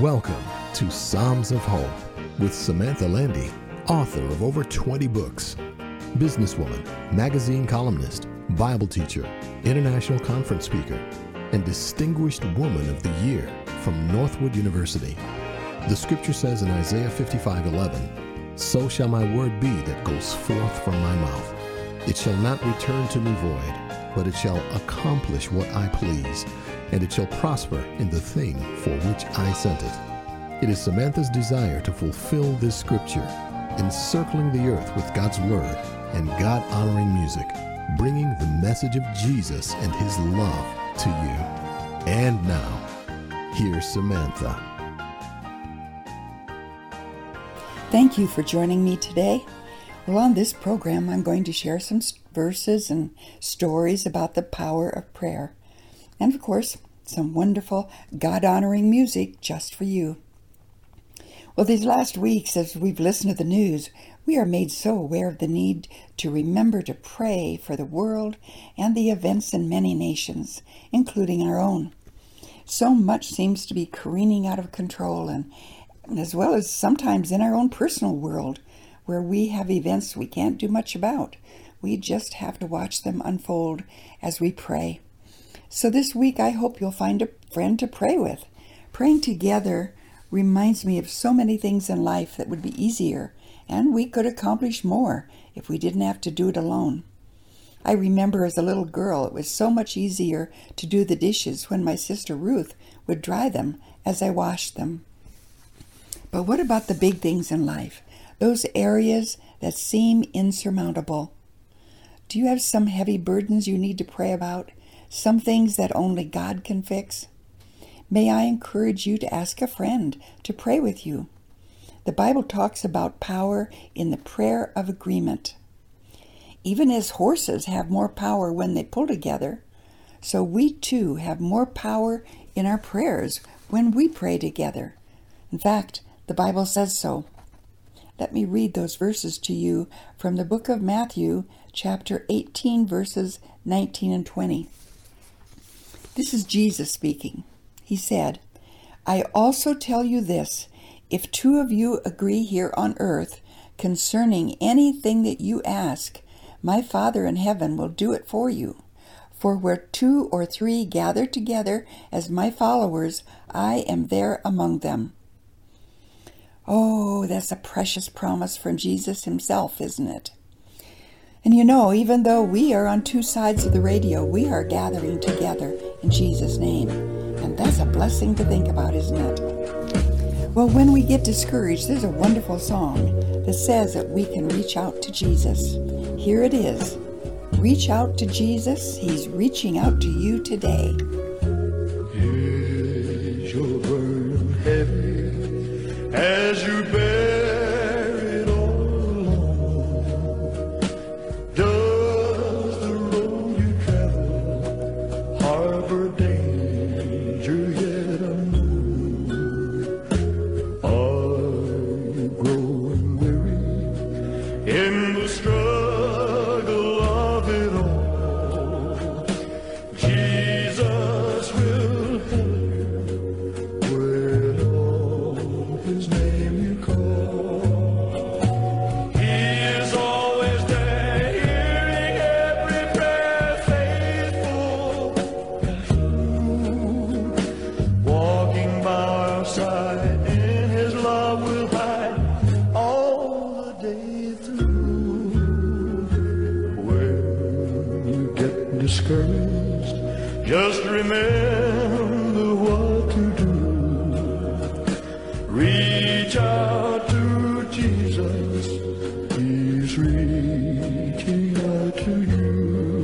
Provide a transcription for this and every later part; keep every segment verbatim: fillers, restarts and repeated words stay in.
Welcome to Psalms of Hope with Samantha Landy, author of over twenty books, businesswoman, magazine columnist, Bible teacher, international conference speaker, and Distinguished Woman of the Year from Northwood University. The scripture says in Isaiah fifty-five eleven, "So shall my word be that goes forth from my mouth. It shall not return to me void, but it shall accomplish what I please, and it shall prosper in the thing for which I sent it." It is Samantha's desire to fulfill this scripture, encircling the earth with God's word and God-honoring music, bringing the message of Jesus and his love to you. And now, here's Samantha. Thank you for joining me today. Well, on this program, I'm going to share some verses and stories about the power of prayer. And of course, some wonderful God-honoring music just for you. Well, these last weeks, as we've listened to the news, we are made so aware of the need to remember to pray for the world and the events in many nations, including our own. So much seems to be careening out of control, and as well as sometimes in our own personal world, where we have events we can't do much about. We just have to watch them unfold as we pray. So this week, I hope you'll find a friend to pray with. Praying together reminds me of so many things in life that would be easier, and we could accomplish more if we didn't have to do it alone. I remember as a little girl, it was so much easier to do the dishes when my sister Ruth would dry them as I washed them. But what about the big things in life? Those areas that seem insurmountable. Do you have some heavy burdens you need to pray about? Some things that only God can fix? May I encourage you to ask a friend to pray with you. The Bible talks about power in the prayer of agreement. Even as horses have more power when they pull together, so we too have more power in our prayers when we pray together. In fact, the Bible says so. Let me read those verses to you from the book of Matthew, chapter eighteen, verses nineteen and twenty. This is Jesus speaking. He said, "I also tell you this, if two of you agree here on earth concerning anything that you ask, my Father in heaven will do it for you. For where two or three gather together as my followers, I am there among them." Oh, that's a precious promise from Jesus himself, isn't it? And you know, even though we are on two sides of the radio, we are gathering together in Jesus' name. And that's a blessing to think about, isn't it? Well, when we get discouraged, there's a wonderful song that says that we can reach out to Jesus. Here it is. Reach out to Jesus. He's reaching out to you today. Is your burden heavy as you bear it all alone? Does the road you travel harbor danger yet unknown? Are you growing weary in the struggle of it all? Jesus will help you when all his name you call. He is always there, hearing every prayer, faithful and true. Walking by our side, in his love we'll hide all the day through. When you get discouraged, just remember what to do. Reach out to Jesus, he's reaching out to you.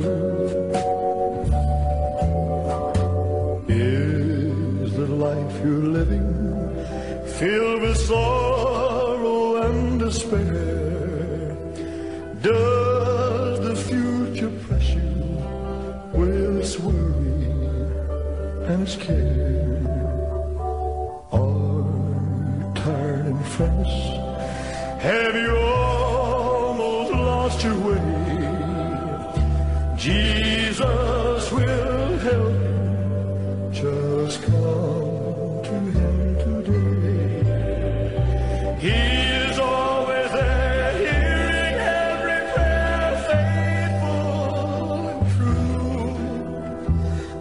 Is the life you're living filled with sorrow and despair? Does the future press you with its worry and its care? Tired and friends, have you almost lost your way? Jesus will help you. Just come to him today.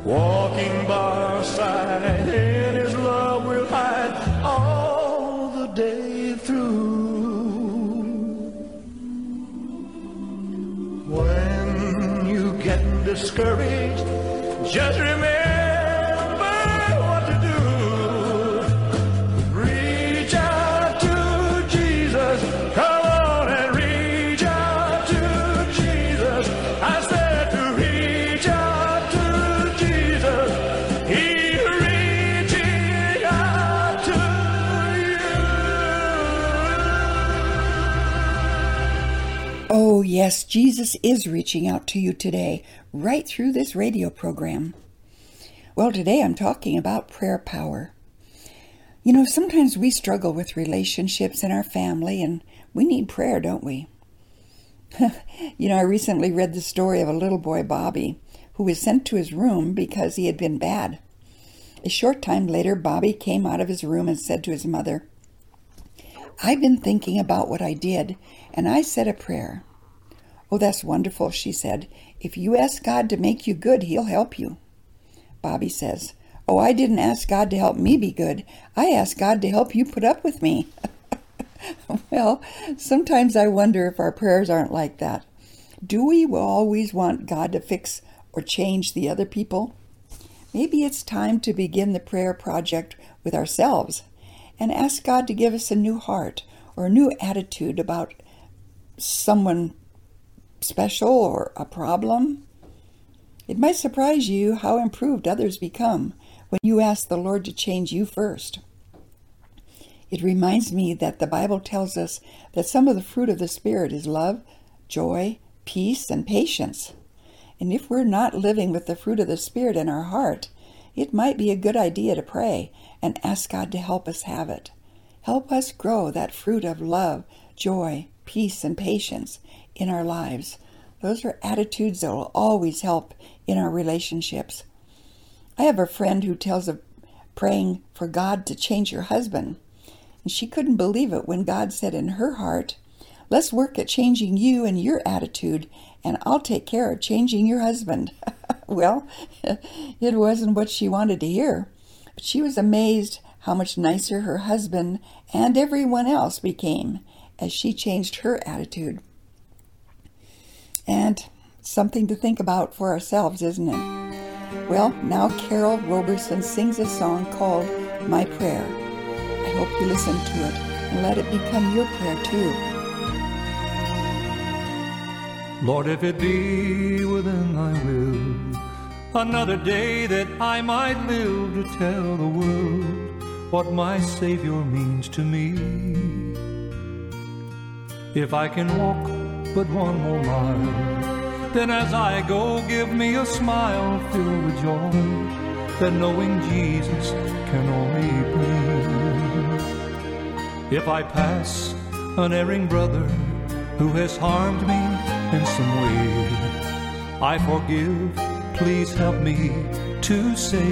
walking by our side. In His love we'll hide all the day through. When you get discouraged, just remember what to do. Reach out to Jesus. Come on and reach out to Jesus. I said to reach out to Jesus. He's reaching out to you. Oh, yes, Jesus is reaching out to you today, right through this radio program. Well, today I'm talking about prayer power. You know, sometimes we struggle with relationships in our family, and we need prayer, don't we? You know, I recently read the story of a little boy, Bobby, who was sent to his room because he had been bad. A short time later, Bobby came out of his room and said to his mother, "I've been thinking about what I did, and I said a prayer." "Oh, that's wonderful," she said. "If you ask God to make you good, He'll help you." Bobby says, "Oh, I didn't ask God to help me be good. I asked God to help you put up with me." Well, sometimes I wonder if our prayers aren't like that. Do we always want God to fix or change the other people? Maybe it's time to begin the prayer project with ourselves and ask God to give us a new heart or a new attitude about someone special or a problem. It might surprise you how improved others become when you ask the Lord to change you first. It reminds me that the Bible tells us that some of the fruit of the Spirit is love, joy, peace, and patience. And if we're not living with the fruit of the Spirit in our heart, it might be a good idea to pray and ask God to help us have it. Help us grow that fruit of love, joy, peace, and patience in our lives. Those are attitudes that will always help in our relationships. I have a friend who tells of praying for God to change her husband. And she couldn't believe it when God said in her heart, "Let's work at changing you and your attitude, and I'll take care of changing your husband." Well, it wasn't what she wanted to hear. But she was amazed how much nicer her husband and everyone else became as she changed her attitude. And something to think about for ourselves, isn't it? Well, now Carol Roberson sings a song called My Prayer. I hope you listen to it and let it become your prayer too. Lord, if it be within thy will, another day that I might live to tell the world what my Savior means to me. If I can walk but one more mile, then as I go give me a smile filled with joy that knowing Jesus can only bring. If I pass an erring brother who has harmed me in some way, I forgive, please help me to say.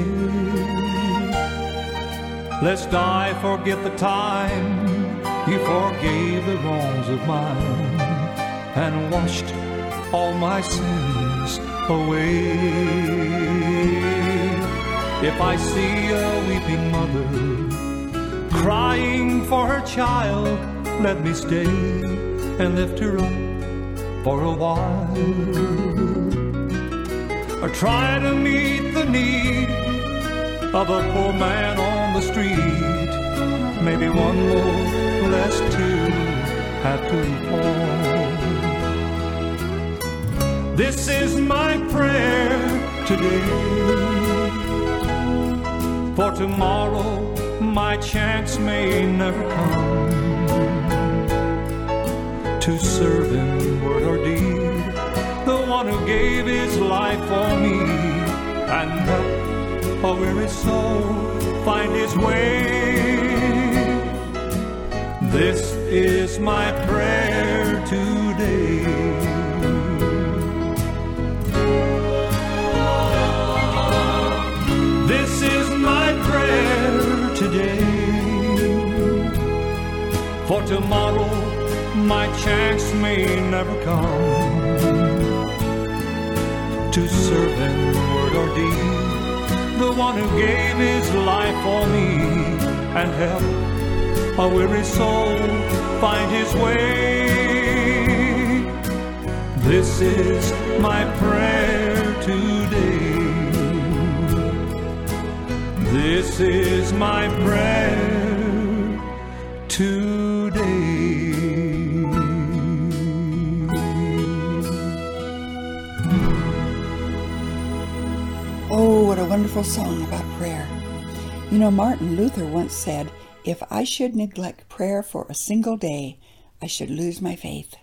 Lest I forget the time you forgave the wrongs of mine and washed all my sins away. If I see a weeping mother crying for her child, let me stay and lift her up for a while. Or try to meet the need of a poor man on the street. Maybe one more less to have to fall. This is my prayer today. For tomorrow my chance may never come to serve in word or deed the one who gave his life for me, and help a weary soul find his way. This is my prayer today. This is my prayer today. For tomorrow my chance may never come to serve in word or deed the one who gave his life for me and helped a weary soul find his way. This is my prayer today. This is my prayer today. Oh, what a wonderful song about prayer. You know, Martin Luther once said, "If I should neglect prayer for a single day, I should lose my faith."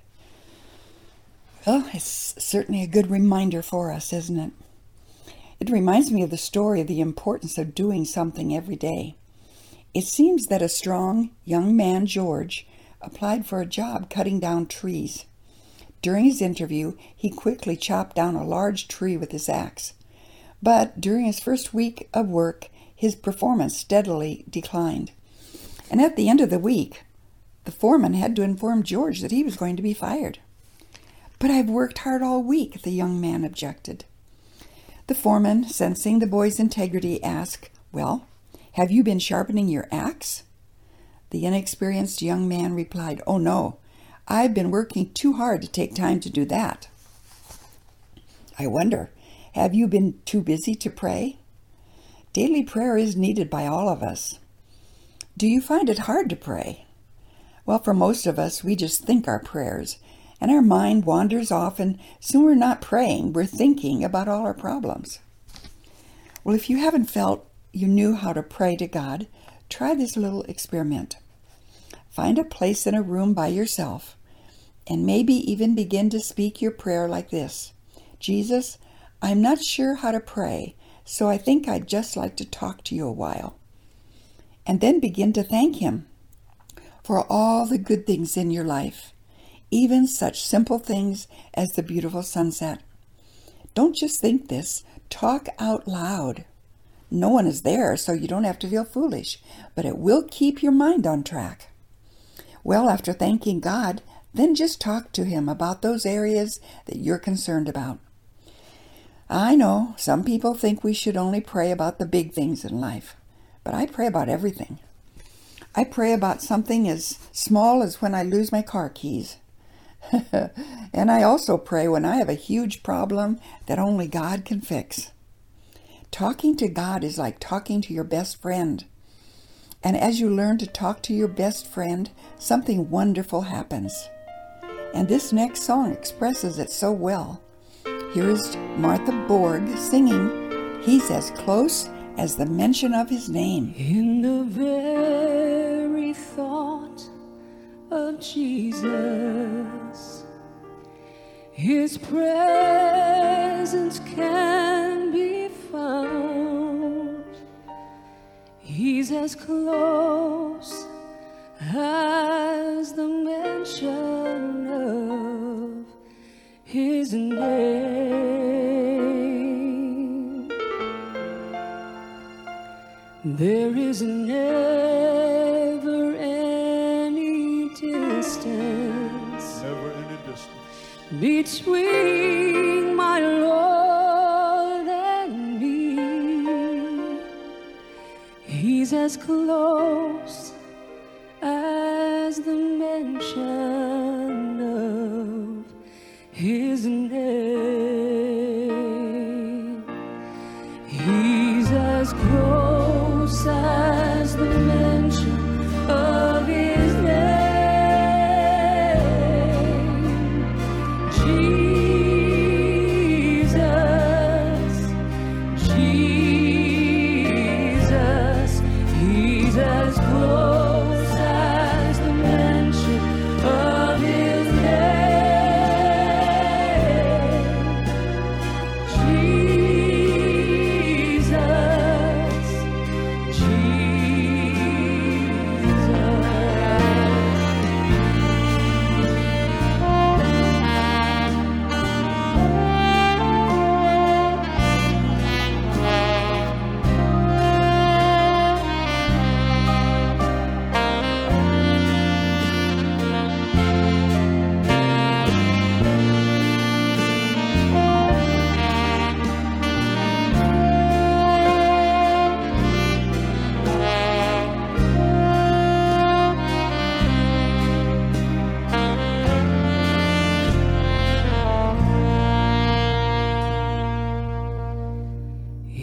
Well, it's certainly a good reminder for us, isn't it? It reminds me of the story of the importance of doing something every day. It seems that a strong young man, George, applied for a job cutting down trees. During his interview, he quickly chopped down a large tree with his axe. But during his first week of work, his performance steadily declined. And at the end of the week, the foreman had to inform George that he was going to be fired. "But I've worked hard all week," the young man objected. The foreman, sensing the boy's integrity, asked, "Well, have you been sharpening your axe?" The inexperienced young man replied, "Oh no, I've been working too hard to take time to do that." "I wonder, have you been too busy to pray?" Daily prayer is needed by all of us. Do you find it hard to pray? Well, for most of us, we just think our prayers, and our mind wanders off, and soon we're not praying, we're thinking about all our problems. Well, if you haven't felt you knew how to pray to God, try this little experiment. Find a place in a room by yourself, and maybe even begin to speak your prayer like this: "Jesus, I'm not sure how to pray, so I think I'd just like to talk to you a while." And then begin to thank Him for all the good things in your life, even such simple things as the beautiful sunset. Don't just think this, talk out loud. No one is there, so you don't have to feel foolish, but it will keep your mind on track. Well, after thanking God, then just talk to Him about those areas that you're concerned about. I know some people think we should only pray about the big things in life, but I pray about everything. I pray about something as small as when I lose my car keys. And I also pray when I have a huge problem that only God can fix. Talking to God is like talking to your best friend. And as you learn to talk to your best friend, something wonderful happens. And this next song expresses it so well. Here is Martha Borg singing, "He's as close as the mention of His name." In the very thought of Jesus, His presence can be found. He's as close as the mention of His name. There is never any distance, Never any distance between my Lord and me. He's as close as the mention of His name. He's as close as the mention of His name. Jesus, Jesus, He's as close as the mention of His name. Jesus, Jesus.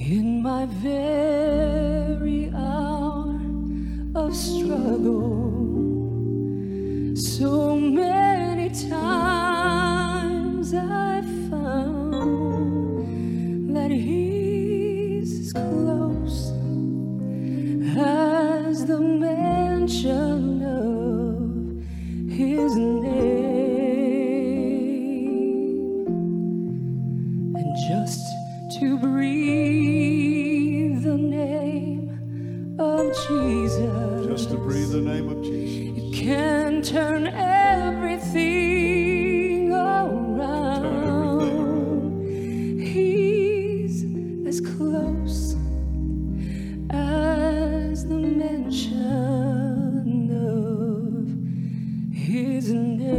In my very hour of struggle, so many times I found that He's as close as the mention of His name. And just to breathe the name of Jesus, Just to breathe the name of Jesus. it can turn everything around. Turn everything around. He's as close as the mention of His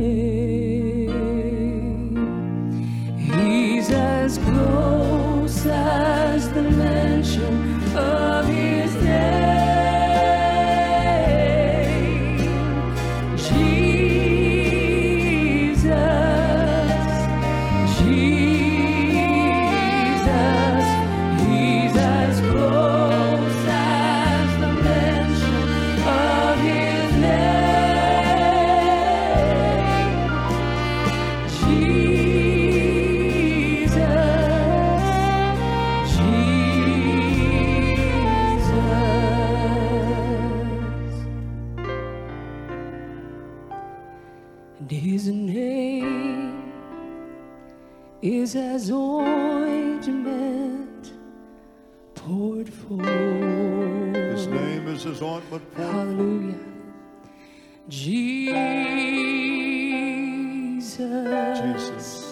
name. He's as close as the mention of His name. Jesus, Jesus, He's as close as the mention of His name. Jesus, Jesus. And His name is as ointment poured forth. His name is His ointment poured. Hallelujah. Jesus.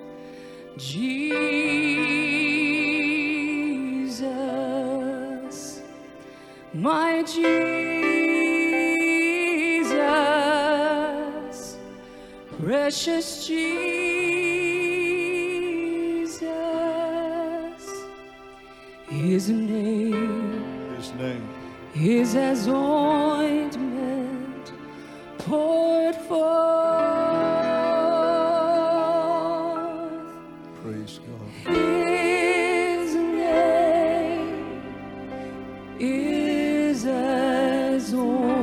Jesus. Jesus. My Jesus. Precious Jesus. His name His name. is as ointment poured forth. Praise God. His name is as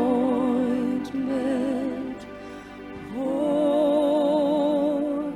ointment poured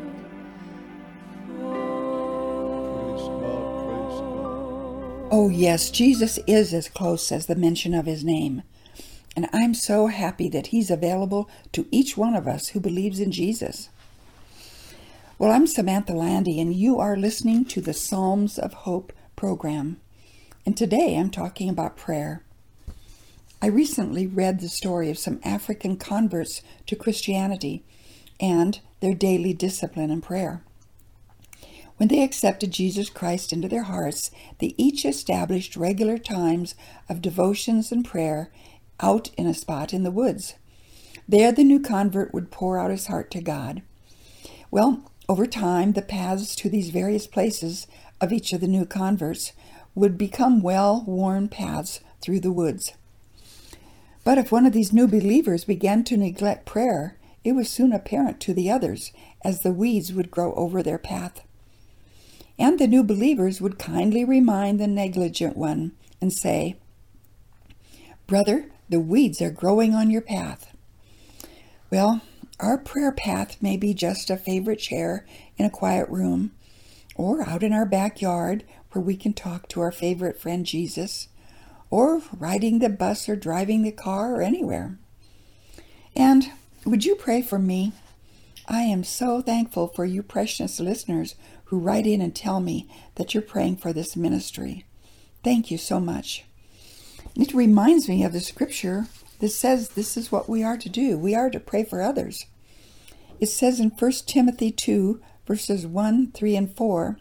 Praise God. Praise God. forth. Oh, yes, Jesus is as close as the mention of His name. And I'm so happy that He's available to each one of us who believes in Jesus. Well, I'm Samantha Landy, and you are listening to the Psalms of Hope program. And today I'm talking about prayer. I recently read the story of some African converts to Christianity and their daily discipline in prayer. When they accepted Jesus Christ into their hearts, they each established regular times of devotions and prayer out in a spot in the woods. There the new convert would pour out his heart to God. Well, over time, the paths to these various places of each of the new converts would become well-worn paths through the woods. But if one of these new believers began to neglect prayer, it was soon apparent to the others as the weeds would grow over their path. And the new believers would kindly remind the negligent one and say, "Brother, the weeds are growing on your path." Well, our prayer path may be just a favorite chair in a quiet room, or out in our backyard where we can talk to our favorite friend Jesus, or riding the bus or driving the car or anywhere. And would you pray for me? I am so thankful for you precious listeners who write in and tell me that you're praying for this ministry. Thank you so much. It reminds me of the scripture that says this is what we are to do. We are to pray for others. It says in First Timothy two, verses one, three, and four,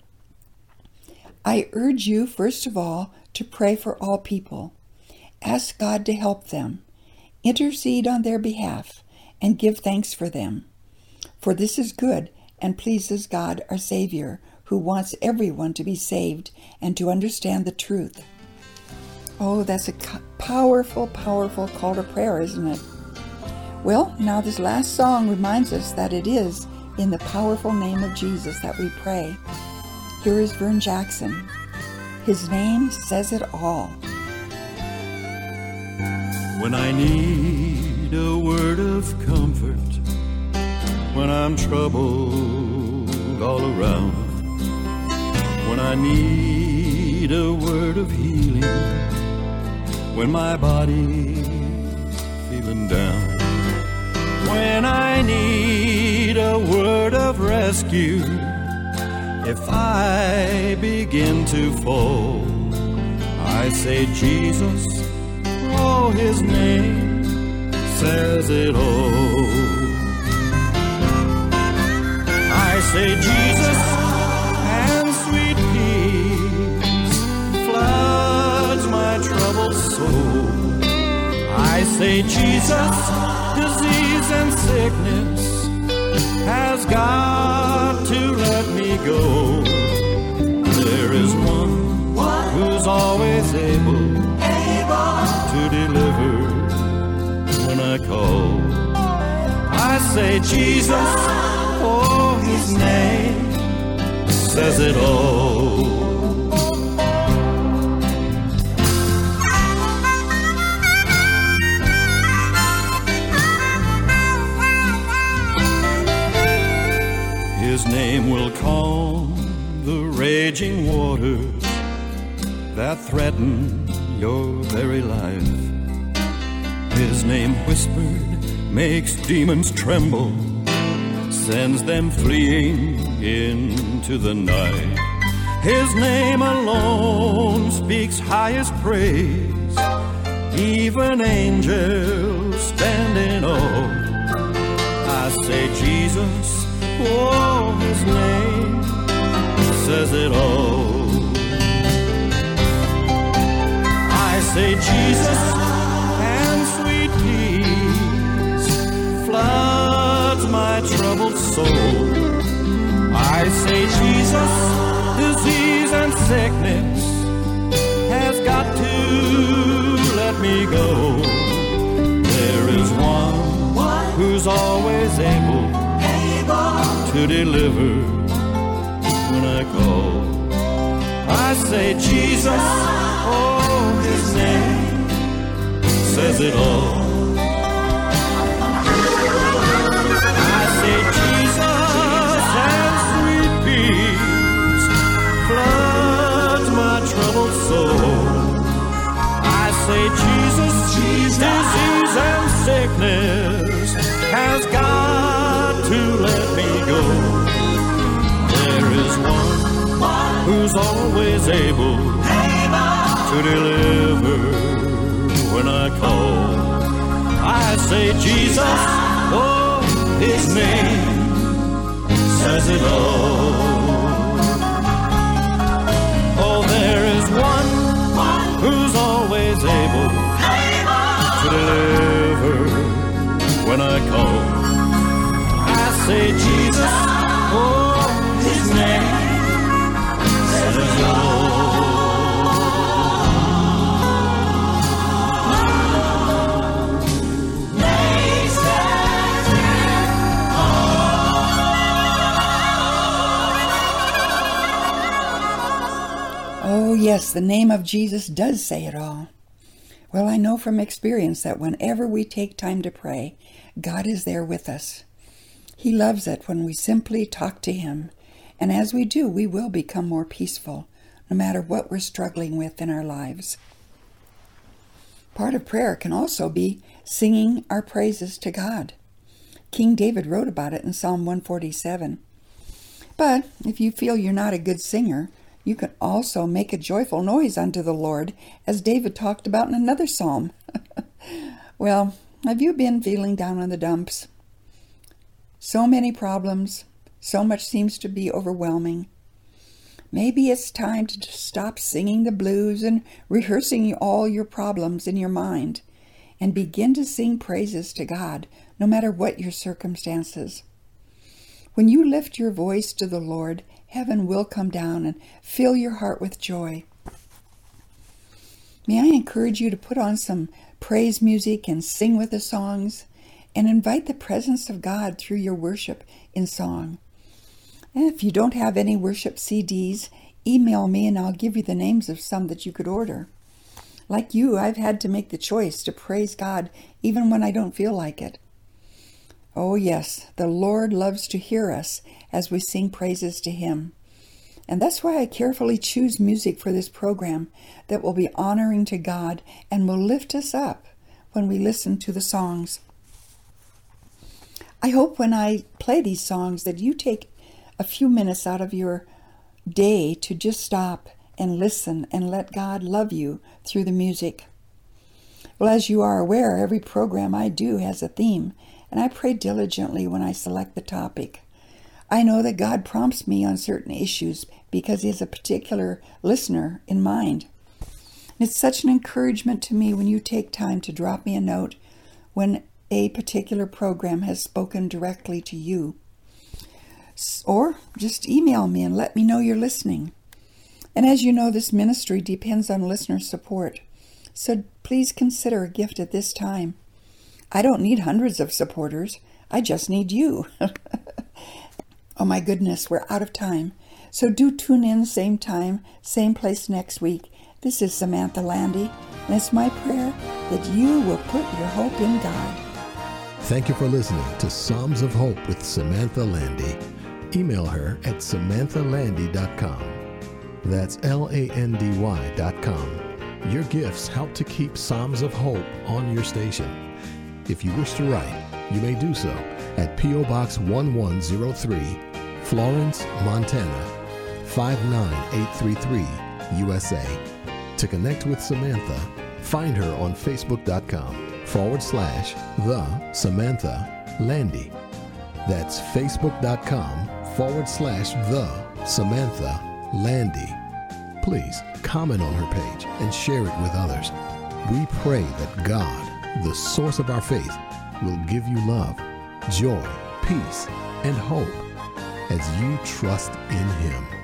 "I urge you, first of all, to pray for all people. Ask God to help them, intercede on their behalf, and give thanks for them. For this is good and pleases God our Savior, who wants everyone to be saved and to understand the truth." Oh, that's a powerful, powerful call to prayer, isn't it? Well, now this last song reminds us that it is in the powerful name of Jesus that we pray. Here is Vern Jackson. His name says it all. When I need a word of comfort, when I'm troubled all around, when I need a word of healing, when my body's feeling down, when I need a word of rescue, if I begin to fall, I say, Jesus, oh, His name says it all. I say, Jesus, and sweet peace floods my troubled soul. I say, Jesus, disease and sickness has got to let me go. There is one who's always able to deliver when I call. I say, Jesus, oh, His name says it all. His name will calm the raging waters that threaten your very life. His name whispered makes demons tremble, sends them fleeing into the night. His name alone speaks highest praise, even angels stand in awe. I say, Jesus, oh, His name says it all. I say, Jesus, and sweet peace floods my troubled soul. I say, Jesus, disease and sickness has got to let me go. There is one who's always able to deliver when I call. I say, Jesus, oh, His name says it all. I say, Jesus, and sweet peace floods my troubled soul. I say, Jesus, disease and sickness has got to let me go. There is one who's always able to deliver when I call. I say, Jesus, oh, His name says it all. Oh, there is one who's always able to deliver when I call. I say, Jesus, oh, His name says it all. Oh, yes, the name of Jesus does say it all. Well, I know from experience that whenever we take time to pray, God is there with us. He loves it when we simply talk to Him, and as we do, we will become more peaceful, no matter what we're struggling with in our lives. Part of prayer can also be singing our praises to God. King David wrote about it in Psalm one forty-seven. But if you feel you're not a good singer, you can also make a joyful noise unto the Lord, as David talked about in another psalm. Well, have you been feeling down in the dumps? So many problems, so much seems to be overwhelming. Maybe it's time to just stop singing the blues and rehearsing all your problems in your mind, and begin to sing praises to God, no matter what your circumstances. When you lift your voice to the Lord, heaven will come down and fill your heart with joy. May I encourage you to put on some praise music and sing with the songs, and invite the presence of God through your worship in song. And if you don't have any worship C Ds, email me and I'll give you the names of some that you could order. Like you, I've had to make the choice to praise God even when I don't feel like it. Oh yes, the Lord loves to hear us as we sing praises to Him. And that's why I carefully choose music for this program that will be honoring to God and will lift us up when we listen to the songs. I hope when I play these songs that you take a few minutes out of your day to just stop and listen and let God love you through the music. Well, as you are aware, every program I do has a theme, and I pray diligently when I select the topic. I know that God prompts me on certain issues because He has a particular listener in mind. It's such an encouragement to me when you take time to drop me a note when a particular program has spoken directly to you. Or just email me and let me know you're listening. And as you know, this ministry depends on listener support. So please consider a gift at this time. I don't need hundreds of supporters. I just need you. Oh my goodness, we're out of time. So do tune in same time, same place next week. This is Samantha Landy, and it's my prayer that you will put your hope in God. Thank you for listening to Psalms of Hope with Samantha Landy. Email her at samantha landy dot com. That's L A N D Y dot com. Your gifts help to keep Psalms of Hope on your station. If you wish to write, you may do so at P O Box one one zero three, Florence, Montana, five nine eight three three, U S A. To connect with Samantha, find her on Facebook.com forward slash The Samantha Landy. That's Facebook.com forward slash The Samantha Landy. Please comment on her page and share it with others. We pray that God, the source of our faith, will give you love, joy, peace, and hope as you trust in Him.